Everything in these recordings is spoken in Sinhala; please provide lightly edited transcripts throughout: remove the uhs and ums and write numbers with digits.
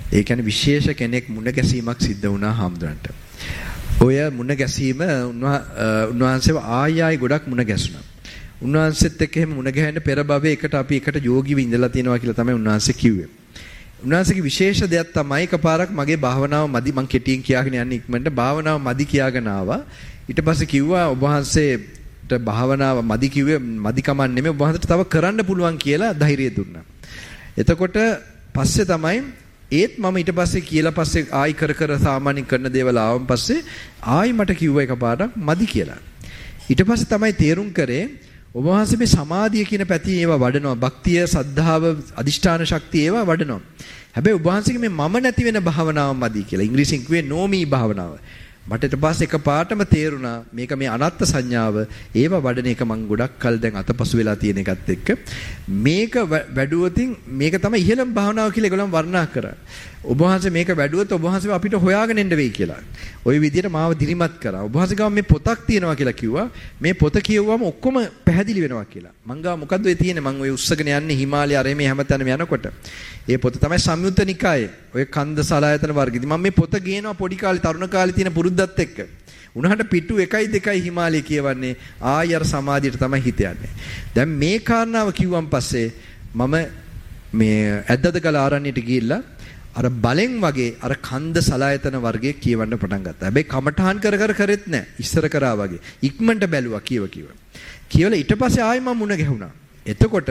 ඒ කියන්නේ විශේෂ කෙනෙක් මුණ ගැසීමක් සිද්ධ වුණා හාමුදුරන්ට. ඔය මුණ ගැසීම උන්වහන්සේව ආයෙ ගොඩක් මුණ ගැසුණා. උන්වහන්සේත් එක්ක එහෙම මුණ ගැහෙන්න පෙර භවයේ එකට යෝගීව ඉඳලා තියෙනවා කියලා තමයි උන්වහන්සේ කිව්වේ. උන්වහන්සේගේ විශේෂ දෙයක් තමයි එකපාරක් මගේ භාවනාව මදි මං කෙටියෙන් කියාගෙන යන්නේ ඉක්මනට භාවනාව මදි කියාගෙන ආවා. ඊට පස්සේ කිව්වා ඔබ වහන්සේට භාවනාව මදි කිව්වේ මදි කමක් නෙමෙයි ඔබ වහන්සේට තව කරන්න පුළුවන් කියලා ධෛර්යය දුන්නා. එතකොට පස්සේ තමයි ඒත් මම ඊට පස්සේ කියලා පස්සේ ආයි කර සාමාන්‍යයෙන් කරන දේවල් ආවන් පස්සේ ආයි මට කිව්වා එකපාරක් මදි කියලා. ඊට පස්සේ තමයි තේරුම් කරේ ඔබ වහන්සේ මේ සමාධිය කියන පැති ඒවා වඩනවා. භක්තිය, සද්ධාව, අදිෂ්ඨාන ශක්තිය ඒවා වඩනවා. හැබැයි ඔබ වහන්සේගේ මේ මම නැති වෙන භාවනාව මදි කියලා. ඉංග්‍රීසියෙන් කිව්වේ නොමී භාවනාව. මට ඊට පස්සේ එකපාරටම තේරුණා මේක මේ අනත්ත් සංඥාව ඒවා වඩන එක මං ගොඩක් කල් දැන් අතපසු වෙලා තියෙන එකත් එක්ක මේක වැඩුවොතින් මේක තමයි ඉහළම භාවනාව කියලා ඒගොල්ලන් වර්ණනා කරා. ඔබ වහන්සේ මේක වැඩුවොත් ඔබ වහන්සේ අපිට හොයාගෙන එන්න වෙයි කියලා. ওই විදිහට මාව දිරිමත් කරා. ඔබ වහන්සේ ගාව මේ පොතක් තියෙනවා කියලා කිව්වා. මේ පොත කියවුවම ඔක්කොම පැහැදිලි වෙනවා කියලා. මං ගාව මොකද්ද ඔය තියෙන්නේ? මං ඔය උස්සගෙන යන්නේ හිමාලය අරේ මේ හැමතැනම යනකොට. ඒ පොත තමයි සංයුත්ත නිකායේ. ඔය කන්ද සලායතන වර්ගෙදි. මම මේ පොත ගේනවා පොඩි කාලේ තරුණ කාලේ තියෙන පුරුද්දත් එක්ක. උනහට පිටු 1යි 2යි හිමාලය කියවන්නේ ආයෙ අර සමාධියට තමයි හිත යන්නේ. දැන් මේ කාරණාව කිව්වන් පස්සේ මම මේ ඇද්දද ගල ආරණ්‍යයට ගිහිල්ලා අර බලෙන් වගේ අර කන්ද සලායතන වර්ගයේ කියවන්න පටන් ගත්තා. හැබැයි කමඨාන් කර කරෙත් නැහැ. ඉස්සර කරා වගේ. ඉක්මනට බැලුවා කියව. කියවලා ඊට පස්සේ ආයෙ මම මුණ ගැහුණා. එතකොට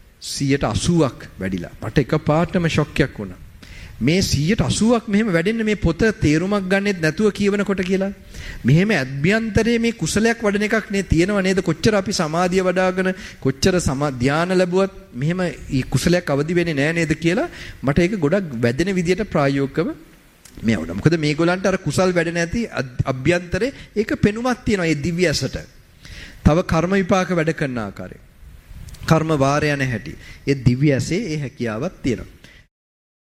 180ක් වැඩිලා. මට එකපාරටම ෂොක් එකක් වුණා. මේ 180ක් මෙහෙම වැඩෙන්න මේ පොත තේරුමක් ගන්නෙත් නැතුව කියවනකොට කියලා. මෙහෙම අභ්‍යන්තරයේ මේ කුසලයක් වඩන එකක් නේ තියෙනව නේද? කොච්චර අපි සමාධිය වඩාගෙන කොච්චර ධානය ලැබුවත් මෙහෙම කුසලයක් අවදි වෙන්නේ නැහැ නේද කියලා මට ඒක ගොඩක් වැදෙන විදියට ප්‍රායෝගිකව මේ වුණා. මොකද මේගොල්ලන්ට අර කුසල් වැඩ නැති අභ්‍යන්තරේ ඒක පෙනුමක් තියෙනවා ඒ දිව්‍ය ඇසට. තව කර්ම විපාක වැඩ කරන ආකාරය. කර්ම වාරය යන හැටි. ඒ දිව්‍ය ඇසේ ඒ හැකියාවක් තියෙනවා.